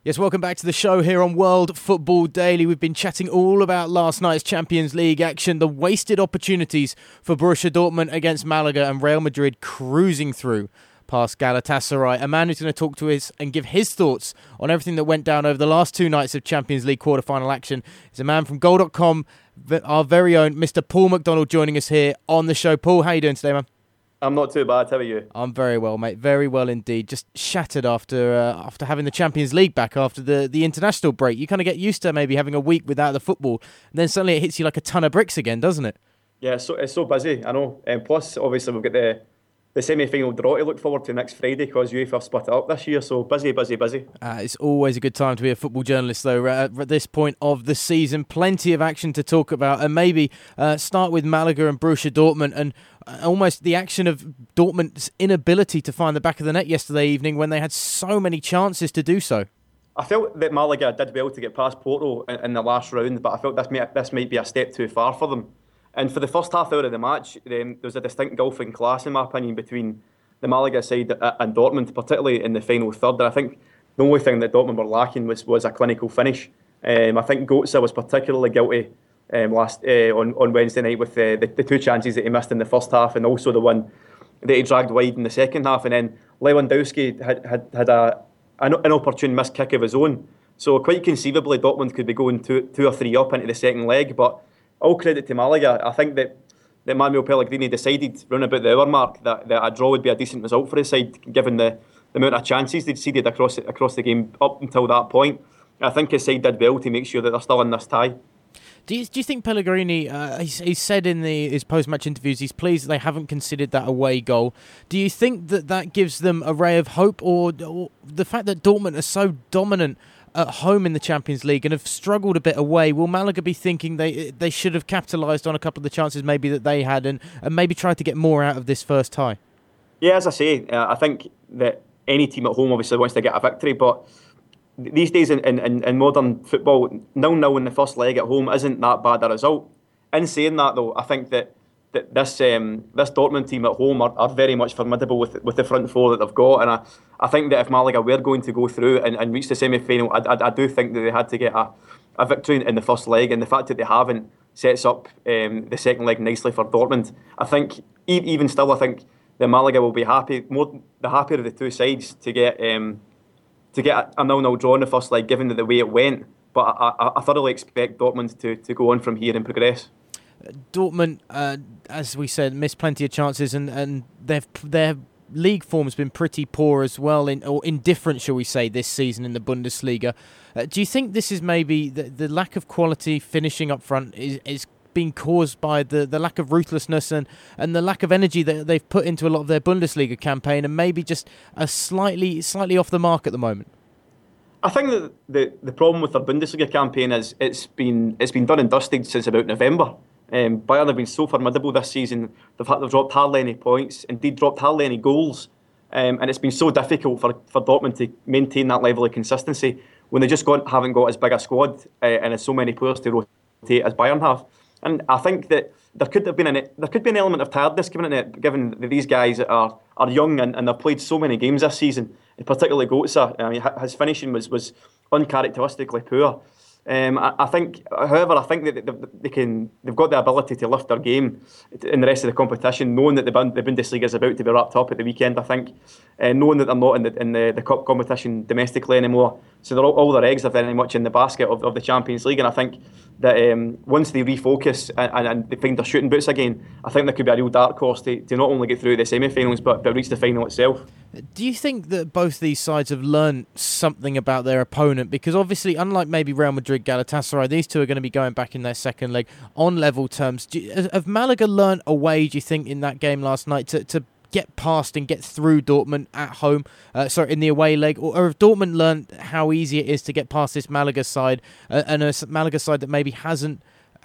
Yes, welcome back to the show here on World Football Daily. We've been chatting all about last night's Champions League action, the wasted opportunities for Borussia Dortmund against Malaga, and Real Madrid cruising through past Galatasaray. A man who's going to talk to us and give his thoughts on everything that went down over the last two nights of Champions League quarter-final action is a man from Goal.com, our very own Mr. Paul McDonald, joining us here on the show. Paul, how you doing today, man? I'm not too bad. How are you? I'm very well, mate. Very well indeed. Just shattered after having the Champions League back after the international break. You kind of get used to maybe having a week without the football, and then suddenly it hits you like a ton of bricks again, doesn't it? Yeah, it's so busy, I know. And plus, obviously, we've got the semi-final draw to look forward to next Friday because UEFA have split it up this year. So busy. It's always a good time to be a football journalist, though. At this point of the season, plenty of action to talk about, and maybe start with Malaga and Borussia Dortmund, and almost the action of Dortmund's inability to find the back of the net yesterday evening when they had so many chances to do so. I felt that Malaga did well to get past Porto in the last round, but I felt this might be a step too far for them. And for the first half hour of the match, there was a distinct gulf in class, in my opinion, between the Malaga side and Dortmund, particularly in the final third. And I think the only thing that Dortmund were lacking was a clinical finish. I think Götze was particularly guilty on Wednesday night with the two chances that he missed in the first half, and also the one that he dragged wide in the second half. And then Lewandowski had an inopportune missed kick of his own. So quite conceivably, Dortmund could be going two or three up into the second leg, but all credit to Malaga. I think that Manuel Pellegrini decided round about the hour mark that a draw would be a decent result for his side, given the amount of chances they'd ceded across the game up until that point. I think his side did well to make sure that they're still in this tie. Do you think Pellegrini, he said in his post-match interviews, he's pleased that they haven't conceded that away goal. Do you think that gives them a ray of hope, or the fact that Dortmund are so dominant at home in the Champions League and have struggled a bit away, will Malaga be thinking they should have capitalised on a couple of the chances maybe that they had and maybe tried to get more out of this first tie? Yeah, as I say, I think that any team at home obviously wants to get a victory, but these days in modern football, 0-0 in the first leg at home isn't that bad a result. In saying that, though, I think that this Dortmund team at home are very much formidable with the front four that they've got, and I think that if Malaga were going to go through and reach the semi-final, I do think that they had to get a victory in the first leg, and the fact that they haven't sets up the second leg nicely for Dortmund. I think even still, I think that Malaga will be happy, the happier of the two sides to get a 0-0 draw in the first leg, given the way it went. But I thoroughly expect Dortmund to go on from here and progress. Dortmund, as we said, missed plenty of chances, and their league form has been pretty poor as well, or indifferent, shall we say, this season in the Bundesliga. Do you think this is maybe the lack of quality finishing up front is being caused by the lack of ruthlessness and the lack of energy that they've put into a lot of their Bundesliga campaign, and maybe just a slightly off the mark at the moment? I think that the problem with their Bundesliga campaign is it's been done and dusted since about November. Bayern have been so formidable this season. They've dropped hardly any points, indeed dropped hardly any goals. And it's been so difficult for Dortmund to maintain that level of consistency when they just haven't got as big a squad and as so many players to rotate as Bayern have. And I think that there could be an element of tiredness given that these guys are young and they've played so many games this season, and particularly Götze. I mean, his finishing was uncharacteristically poor. I think that they've got the ability to lift their game in the rest of the competition, knowing that the Bundesliga is about to be wrapped up at the weekend. I think, knowing that they're not in the cup competition domestically anymore, so all their eggs are very much in the basket of the Champions League. And I think that once they refocus and they find their shooting boots again, I think there could be a real dark horse to not only get through the semi-finals but reach the final itself. Do you think that both these sides have learned something about their opponent? Because obviously, unlike maybe Real Madrid, Galatasaray, these two are going to be going back in their second leg on level terms. Have Malaga learned a way, do you think, in that game last night to get past and get through Dortmund at home, in the away leg? Or have Dortmund learned how easy it is to get past this Malaga side, and a Malaga side that maybe hasn't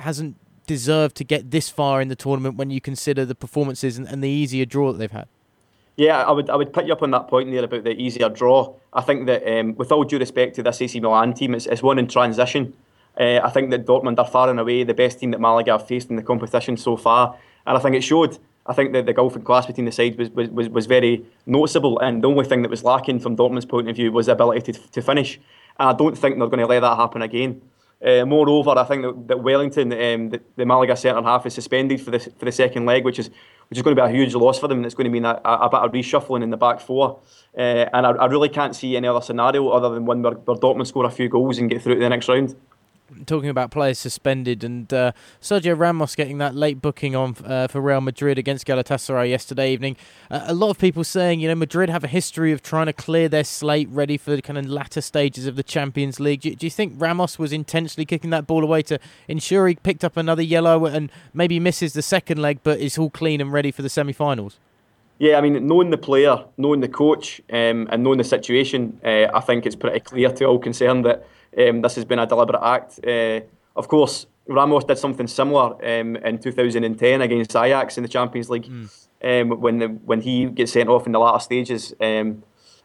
deserved to get this far in the tournament when you consider the performances and the easier draw that they've had? Yeah, I would pick you up on that point there about the easier draw. I think that with all due respect to this AC Milan team, it's one in transition. I think that Dortmund are far and away the best team that Malaga have faced in the competition so far, and I think it showed. I think that the gulf in class between the sides was very noticeable, and the only thing that was lacking from Dortmund's point of view was the ability to finish. and I don't think they're going to let that happen again. Moreover, I think that Wellington, the Malaga centre half, is suspended for the second leg, which is going to be a huge loss for them. And it's going to mean a bit of reshuffling in the back four. And I really can't see any other scenario other than one where Dortmund score a few goals and get through to the next round. Talking about players suspended, and Sergio Ramos getting that late booking on for Real Madrid against Galatasaray yesterday evening. A lot of people saying, Madrid have a history of trying to clear their slate ready for the kind of latter stages of the Champions League. Do you think Ramos was intentionally kicking that ball away to ensure he picked up another yellow and maybe misses the second leg, but is all clean and ready for the semi-finals? Yeah, I mean, knowing the player, knowing the coach, and knowing the situation, I think it's pretty clear to all concerned that this has been a deliberate act. Of course, Ramos did something similar in 2010 against Ajax in the Champions League, when he gets sent off in the latter stages, and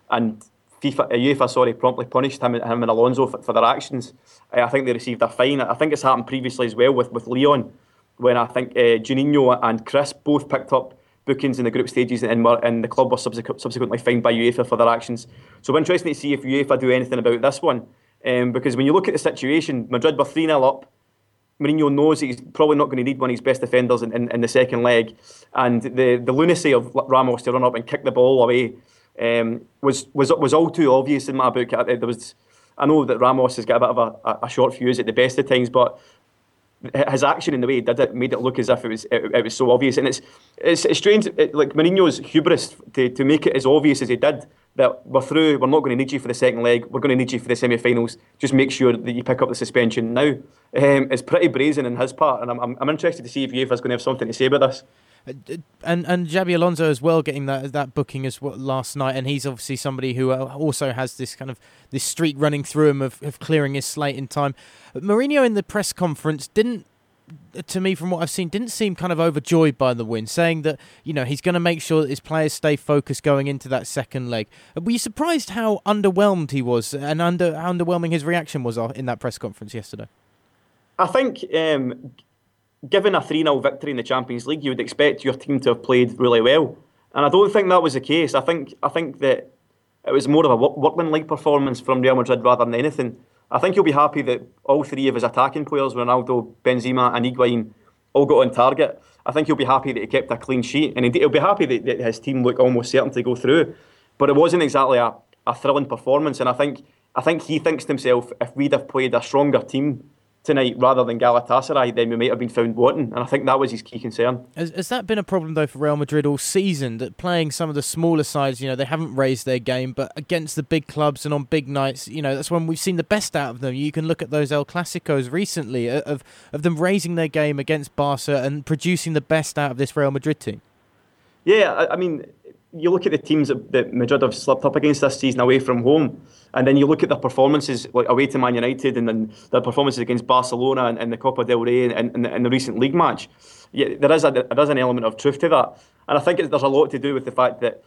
UEFA promptly punished him and Alonso for their actions. I think they received a fine. I think it's happened previously as well with Lyon, when I think Juninho and Chris both picked up bookings in the group stages, and the club was subsequently fined by UEFA for their actions. So interesting to see if UEFA do anything about this one. Because when you look at the situation, Madrid were 3-0 up. Mourinho knows he's probably not going to need one of his best defenders in the second leg. And the lunacy of Ramos to run up and kick the ball away was all too obvious in my book. I know that Ramos has got a bit of a short fuse at the best of times, but his action in the way he did it made it look as if it was so obvious. And it's strange, like Mourinho's hubris to make it as obvious as he did, that we're through, we're not going to need you for the second leg, we're going to need you for the semi-finals, just make sure that you pick up the suspension now. It's pretty brazen in his part, and I'm interested to see if UEFA's going to have something to say about this. And Xabi Alonso as well getting that booking as well last night, and he's obviously somebody who also has this kind of this streak running through him of clearing his slate in time. Mourinho in the press conference didn't, to me from what I've seen, didn't seem kind of overjoyed by the win, saying that he's going to make sure that his players stay focused going into that second leg. Were you surprised how underwhelmed he was and how underwhelming his reaction was in that press conference yesterday? I think given a 3-0 victory in the Champions League, you would expect your team to have played really well. And I don't think that was the case. I think that it was more of a workman league performance from Real Madrid rather than anything. I think he'll be happy that all three of his attacking players, Ronaldo, Benzema and Higuain, all got on target. I think he'll be happy that he kept a clean sheet, and he'll be happy that his team looked almost certain to go through. But it wasn't exactly a thrilling performance, and I think he thinks to himself, if we'd have played a stronger team tonight rather than Galatasaray, then we might have been found wanting, and I think that was his key concern. Has that been a problem though for Real Madrid all season, that playing some of the smaller sides, they haven't raised their game, but against the big clubs and on big nights, that's when we've seen the best out of them. You can look at those El Clásicos recently of them raising their game against Barca and producing the best out of this Real Madrid team. Yeah, I mean, you look at the teams that Madrid have slipped up against this season away from home, and then you look at their performances like away to Man United, and then their performances against Barcelona and the Copa del Rey and the recent league match. Yeah, there is an element of truth to that, and I think there's a lot to do with the fact that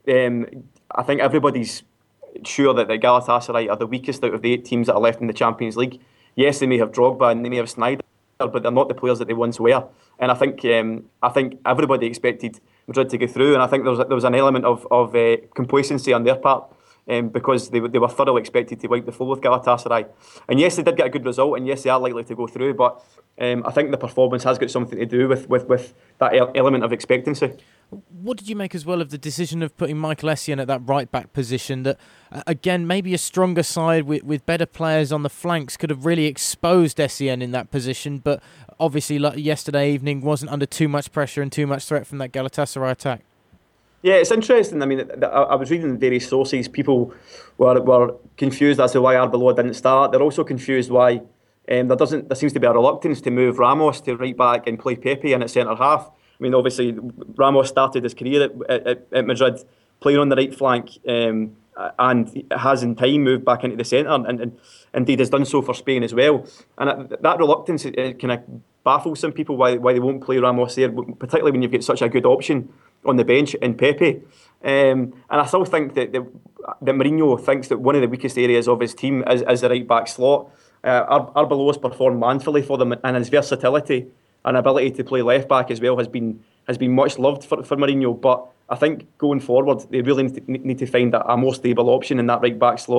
I think everybody's sure that the Galatasaray are the weakest out of the 8 teams that are left in the Champions League. Yes, they may have Drogba and they may have Sneijder, but they're not the players that they once were. And I think everybody expected Madrid to go through, and I think there was an element of complacency on their part, because they were thoroughly expected to wipe the floor with Galatasaray. And yes, they did get a good result, and yes, they are likely to go through, but I think the performance has got something to do with that element of expectancy. What did you make as well of the decision of putting Michael Essien at that right-back position that, again, maybe a stronger side with better players on the flanks could have really exposed Essien in that position, but obviously like yesterday evening wasn't under too much pressure and too much threat from that Galatasaray attack? Yeah, it's interesting. I mean, I was reading various sources. People were confused as to why Arbeloa didn't start. They're also confused why there seems to be a reluctance to move Ramos to right back and play Pepe in at centre half. I mean, obviously, Ramos started his career at Madrid playing on the right flank, and has in time moved back into the centre, and indeed has done so for Spain as well. And that reluctance kind of baffles some people why they won't play Ramos there, particularly when you've got such a good option on the bench in Pepe. And I still think that Mourinho thinks that one of the weakest areas of his team is the right back slot. Arbeloa's performed manfully for them, and his versatility and ability to play left back as well has been much loved for Mourinho. But I think going forward they really need to find a more stable option in that right back slot.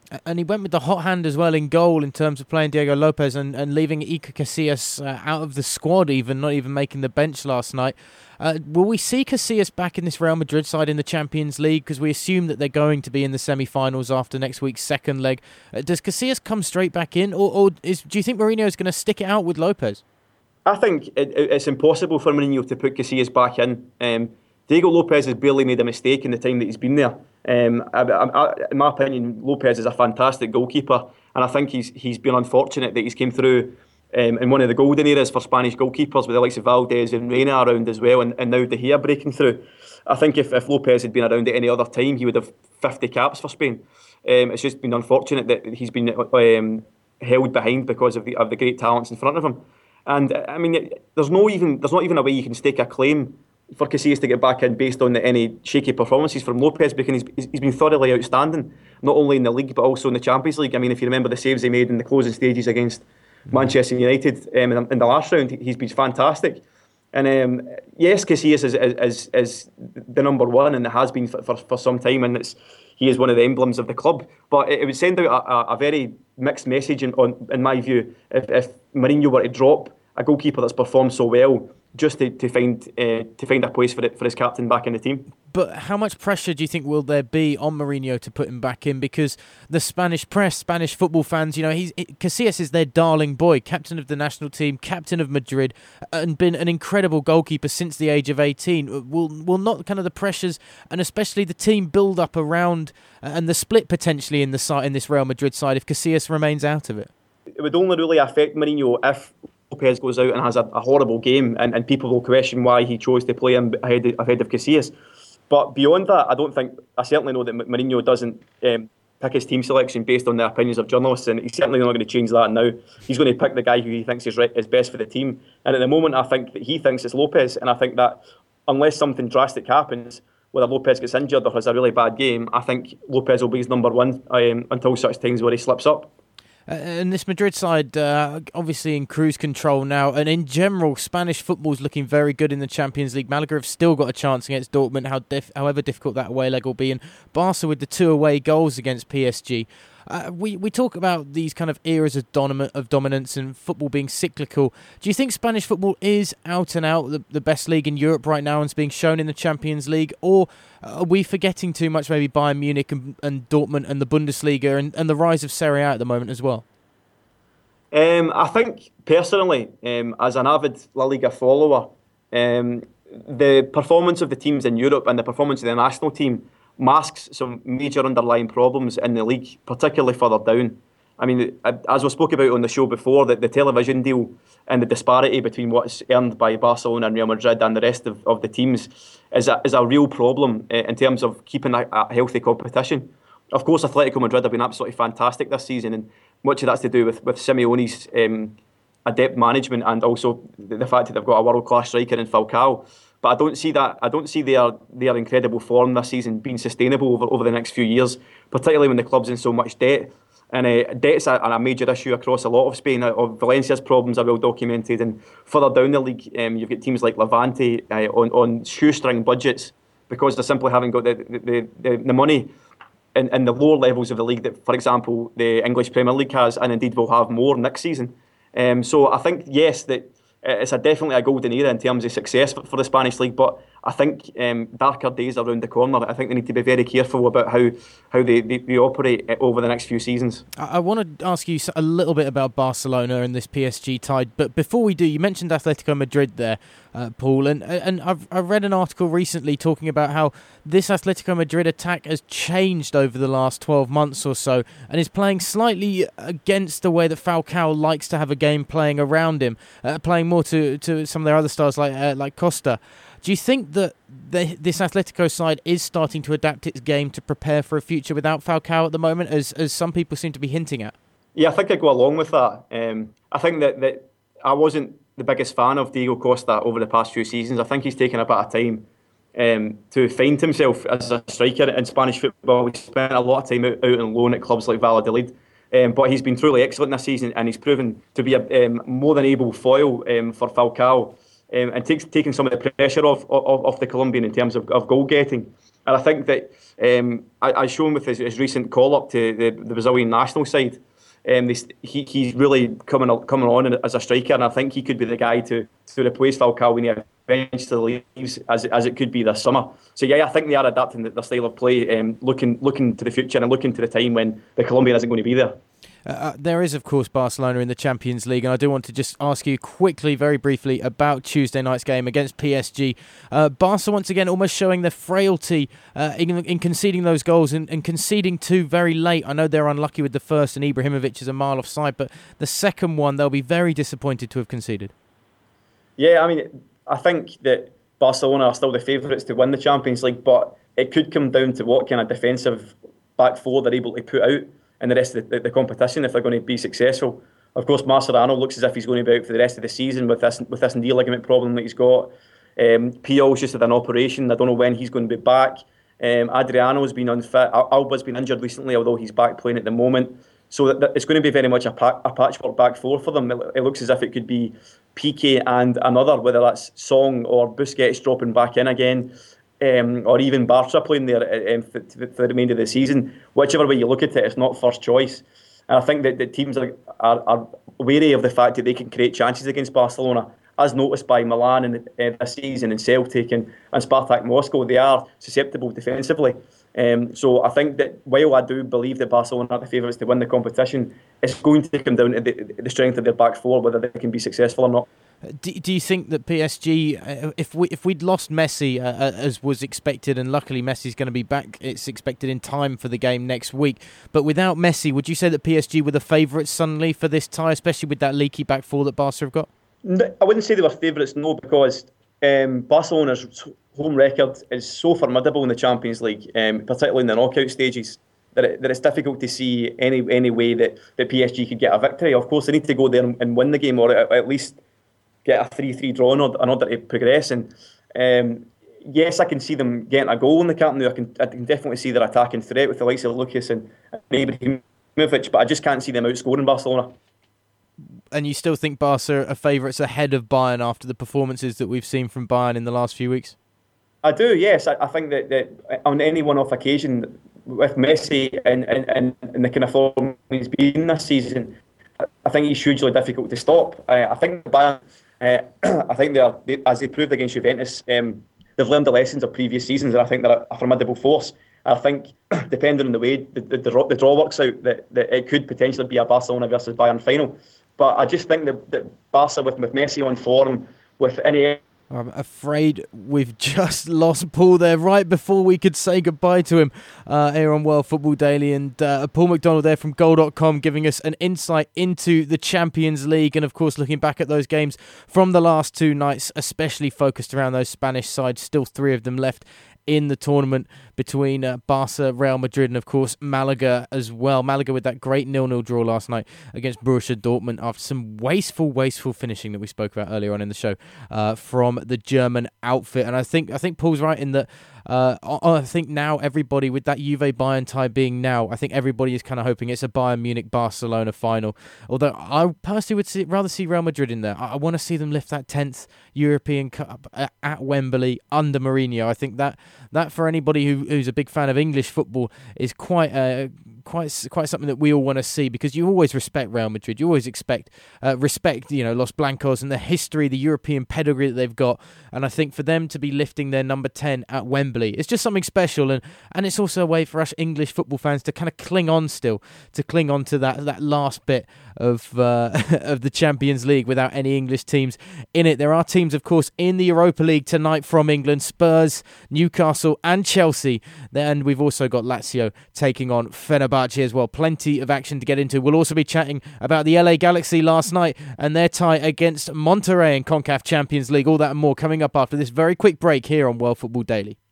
And he went with the hot hand as well in goal in terms of playing Diego Lopez and leaving Iker Casillas out of the squad, not even making the bench last night. Will we see Casillas back in this Real Madrid side in the Champions League? Because we assume that they're going to be in the semi-finals after next week's second leg. Does Casillas come straight back in, or do you think Mourinho is going to stick it out with Lopez? I think it's impossible for Mourinho to put Casillas back in. Diego Lopez has barely made a mistake in the time that he's been there. In my opinion, Lopez is a fantastic goalkeeper, and I think he's been unfortunate that he's came through in one of the golden eras for Spanish goalkeepers with the likes of Valdez and Reina around as well, and now De Gea breaking through. I think if Lopez had been around at any other time, he would have 50 caps for Spain. It's just been unfortunate that he's been held behind because of the great talents in front of him. And I mean, there's not even a way you can stake a claim for Casillas to get back in based on any shaky performances from Lopez, because he's been thoroughly outstanding, not only in the league but also in the Champions League. I mean, if you remember the saves he made in the closing stages against Manchester United in the last round, he's been fantastic. And yes, Casillas is the number one, and it has been for some time, and he is one of the emblems of the club. But it would send out a very mixed message, in my view, if Mourinho were to drop a goalkeeper that's performed so well just to find a place for his captain back in the team. But how much pressure do you think will there be on Mourinho to put him back in? Because the Spanish press, Spanish football fans, Casillas is their darling boy, captain of the national team, captain of Madrid, and been an incredible goalkeeper since the age of 18. Will not kind of the pressures and especially the team build up around and the split potentially in this Real Madrid side if Casillas remains out of it? It would only really affect Mourinho if Lopez goes out and has a horrible game, and people will question why he chose to play him ahead of Casillas. But beyond that, I certainly know that Mourinho doesn't pick his team selection based on the opinions of journalists, and he's certainly not going to change that now. He's going to pick the guy who he thinks is best for the team. And at the moment, I think that he thinks it's Lopez, and I think that unless something drastic happens, whether Lopez gets injured or has a really bad game, I think Lopez will be his number one until such times where he slips up. And this Madrid side, obviously in cruise control now, and in general, Spanish football is looking very good in the Champions League. Malaga have still got a chance against Dortmund, however difficult that away leg will be, and Barca with the 2 away goals against PSG. We talk about these kind of eras of dominance and football being cyclical. Do you think Spanish football is out and out the best league in Europe right now and is being shown in the Champions League? Or are we forgetting too much maybe Bayern Munich and Dortmund and the Bundesliga and the rise of Serie A at the moment as well? I think personally, as an avid La Liga follower, the performance of the teams in Europe and the performance of the national team masks some major underlying problems in the league, particularly further down. I mean, as we spoke about on the show before, that the television deal and the disparity between what's earned by Barcelona and Real Madrid and the rest of the teams is a real problem in terms of keeping a healthy competition. Of course, Atletico Madrid have been absolutely fantastic this season, and much of that's to do with Simeone's adept management and also the fact that they've got a world-class striker in Falcao. But I don't see their incredible form this season being sustainable over the next few years, particularly when the club's in so much debt. And debt's a major issue across a lot of Spain. Valencia's problems are well documented, and further down the league, you've got teams like Levante on shoestring budgets because they simply haven't got the money in the lower levels of the league that, for example, the English Premier League has, and indeed will have more next season. So I think, yes, that it's definitely a golden era in terms of success for the Spanish league, but I think darker days are around the corner. I think they need to be very careful about how they operate over the next few seasons. I want to ask you a little bit about Barcelona and this PSG tie, but before we do, you mentioned Atletico Madrid there, Paul, and I've read an article recently talking about how this Atletico Madrid attack has changed over the last 12 months or so and is playing slightly against the way that Falcao likes to have a game, playing around him, playing more to some of their other stars like Costa. Do you think that this Atletico side is starting to adapt its game to prepare for a future without Falcao at the moment, as some people seem to be hinting at? Yeah, I think I go along with that. I think that I wasn't the biggest fan of Diego Costa over the past few seasons. I think he's taken a bit of time to find himself as a striker in Spanish football. He spent a lot of time out on loan at clubs like Valladolid. But he's been truly excellent this season, and he's proven to be a more than able foil for Falcao. And taking some of the pressure off the Colombian in terms of goal getting. And I think that I shown with his recent call up to the Brazilian national side, he's really coming on as a striker, and I think he could be the guy to replace Falcao when he eventually leaves, as it could be this summer. So yeah, I think they are adapting their style of play, looking to the future and looking to the time when the Colombian isn't going to be there. There is, of course, Barcelona in the Champions League, and I do want to just ask you quickly, very briefly, about Tuesday night's game against PSG. Barca, once again, almost showing their frailty in conceding those goals and conceding two very late. I know they're unlucky with the first, and Ibrahimovic is a mile offside, but the second one, they'll be very disappointed to have conceded. Yeah, I mean, I think that Barcelona are still the favourites to win the Champions League, but it could come down to what kind of defensive back four they're able to put out in the rest of the competition if they're going to be successful. Of course, Mascherano looks as if he's going to be out for the rest of the season with this knee ligament problem that he's got. Puyol's just had an operation. I don't know when he's going to be back. Adriano's been unfit. Alba's been injured recently, although he's back playing at the moment. So it's going to be very much a patchwork back four for them. It looks as if it could be Piqué and another, whether that's Song or Busquets dropping back in again, or even Bartra playing there for the remainder of the season. Whichever way you look at it, it's not first choice. And I think that the teams are wary of the fact that they can create chances against Barcelona, as noticed by Milan this season, and Celtic and Spartak Moscow. They are susceptible defensively. So I think that while I do believe that Barcelona are the favourites to win the competition, it's going to come down to the strength of their back four, whether they can be successful or not. Do you think that PSG, if we'd lost Messi as was expected, and luckily Messi's going to be back, it's expected in time for the game next week, but without Messi, would you say that PSG were the favourites suddenly for this tie, especially with that leaky back four that Barca have got? I wouldn't say they were favourites, no, because Barcelona's home record is so formidable in the Champions League, particularly in the knockout stages, that it's difficult to see any way that PSG could get a victory. Of course, they need to go there and win the game, or at least get a 3-3 draw in order to progress. And yes, I can see them getting a goal in the Camp Nou. I can definitely see their attacking threat with the likes of Lucas and Ibrahimovic, but I just can't see them outscoring Barcelona. And you still think Barca are favourites ahead of Bayern after the performances that we've seen from Bayern in the last few weeks? I do, yes. I think that on any one-off occasion, with Messi and the kind of form he's been this season, I think he's hugely difficult to stop. I think Bayern, I think they as they proved against Juventus, they've learned the lessons of previous seasons, and I think they're a formidable force. I think, depending on the way the draw works out, that it could potentially be a Barcelona versus Bayern final. But I just think that Barca, with Messi on form, with any... I'm afraid we've just lost Paul there right before we could say goodbye to him here on World Football Daily. And Paul McDonald there from Goal.com giving us an insight into the Champions League, and of course looking back at those games from the last two nights, especially focused around those Spanish sides. Still three of them left in the tournament between Barca, Real Madrid, and of course Malaga as well. Malaga with that great 0-0 draw last night against Borussia Dortmund after some wasteful finishing that we spoke about earlier on in the show from the German outfit. And I think Paul's right in that I think now everybody, with that Juve-Bayern tie being now, I think everybody is kind of hoping it's a Bayern Munich-Barcelona final. Although I personally would rather see Real Madrid in there. I want to see them lift that 10th European Cup at Wembley under Mourinho. I think that for anybody who's a big fan of English football is quite something that we all want to see, because you always respect Real Madrid. You always respect Los Blancos and the history, the European pedigree that they've got. And I think for them to be lifting their number 10 at Wembley, it's just something special, and it's also a way for us English football fans to kind of cling on to that last bit of the Champions League without any English teams in it. There are teams, of course, in the Europa League tonight from England: Spurs, Newcastle and Chelsea. Then we've also got Lazio taking on Fenerbahce as well. Plenty of action to get into. We'll also be chatting about the LA Galaxy last night and their tie against Monterrey in CONCACAF Champions League. All that and more coming up after this very quick break here on World Football Daily.